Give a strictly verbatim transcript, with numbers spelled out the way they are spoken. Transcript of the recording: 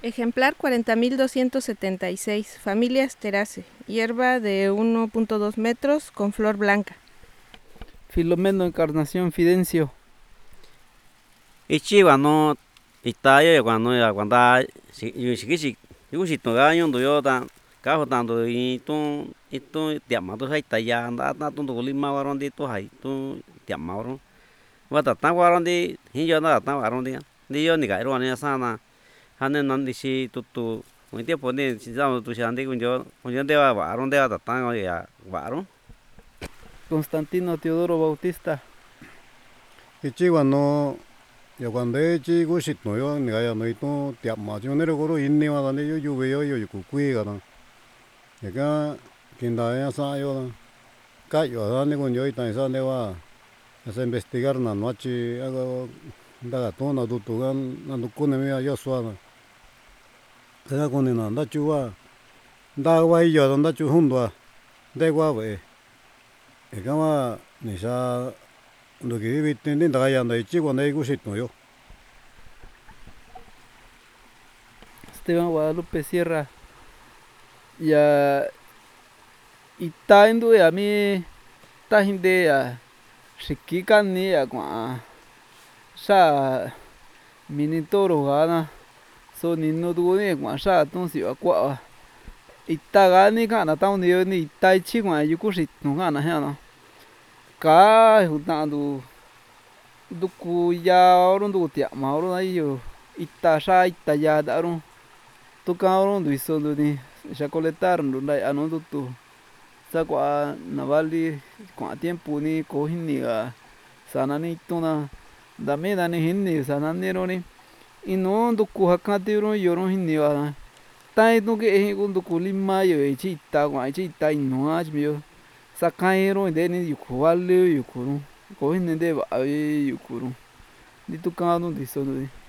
Ejemplar cuarenta mil doscientos setenta y seis, familia Asteraceae, hierba de uno punto dos metros con flor blanca. Filomeno Encarnación Fidencio. Ichi guano itayo guano ya guanda shikisi yushi toga yondo yota kaho tanto itu itu tiama to hai taya anda ta to lima waron di to hai to tiama waron wata ta waron di hinjo na ta waron di di yo ni ga ro ni sana hanen nan di si tutu un tiempo ni si sa tu shandi kunjo kunjo de wa waron de ta ta ya waron. Constantino Teodoro Bautista. Ichi guano ya cuando ichi gushito yo ni ga ya no itu tiama yo ne ro goro inni wa dane yo yo yo yo ku kui ga na ya ga kinda ya sa yo ka yo da ne kun yo ita sa ne wa a investigar na noche hago da to na du tu gan na du kun me ya so na ga kun na da chu wa da wa yo da chu hun do de wa we e ga wa ni sa lo que vive tiene da ya no ichi cuando hay gushito yo. Esteban Guadalupe Sierra. Ya ita indu ya mi ta hinde ya shiki kani ya kwa sa mini toro gana so ni no tu ni kwa sa tun si wa kwa ita gani kana ta ni ni ita ichi kwa yuku shi tu kana ha no ka hutan du du ku ya orun du tia ma orun ai yo ita sa ita ya da orun tu ka orun du iso du ni sa coletar ndu dai anu du tu sa kwa navali kwa tiempo ni ko hini ga sana ni tuna da me da ni hini sana ni ro ni ino du ku hakati ro yoro hini wa tai tu ke hi kun du ku lima yo ichi ita kwa ichi ita ino a mi yo sa kai ro de ni yu ku wa le yu ku ro ko hini de ba yu ku ro ni tu ka nu di so du